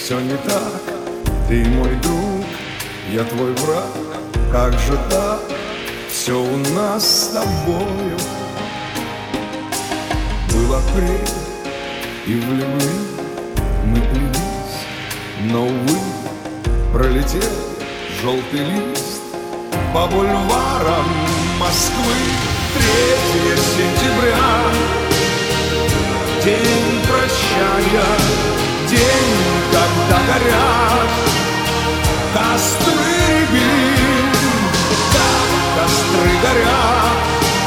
все не так. Ты мой друг, я твой враг. Как же так? Все у нас с тобою. Был апрель, и в любви мы клялись, но, увы, пролетел желтый лист по бульварам Москвы. 3 сентября, день прощания, день, когда горят костры рябин, да, костры горят,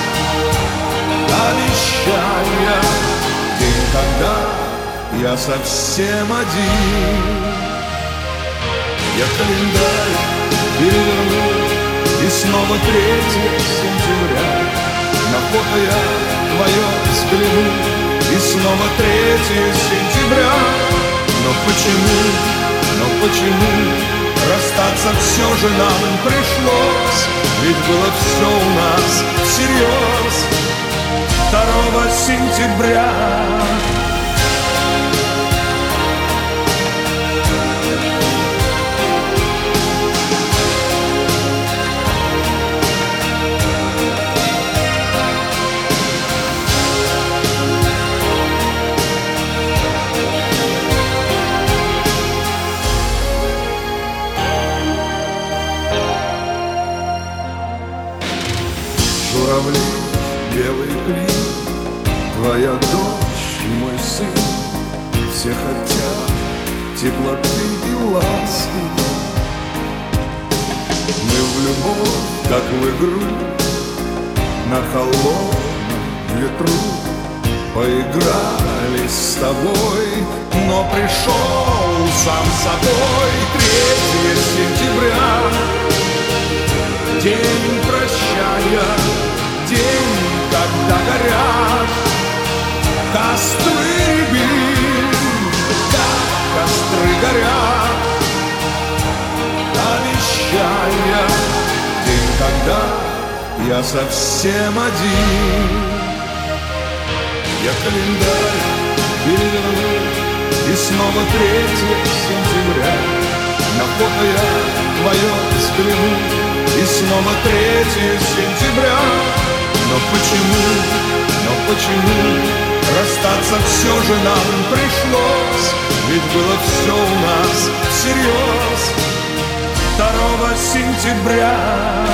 обещания, день, когда я совсем один. Я календарь переверну, и снова 3 сентября. На фото я твое взгляну, и снова 3 сентября. Но почему расстаться все же нам пришлось? Ведь было все у нас всерьез 2 сентября. Журавли, белый клин, твоя дочь и мой сын, все хотят теплоты и ласки. Мы в любовь, как в игру, на холодном ветру поиграли с тобой, но пришел сам собой 3 сентября. День прощания, день, когда горят костры рябин, да, костры горят, обещания, день, когда я совсем один. Я календарь переверну, и снова 3 сентября. На фото я твое взгляну, и снова 3 сентября. Но почему расстаться все же нам пришлось? Ведь было все у нас всерьез 2 сентября.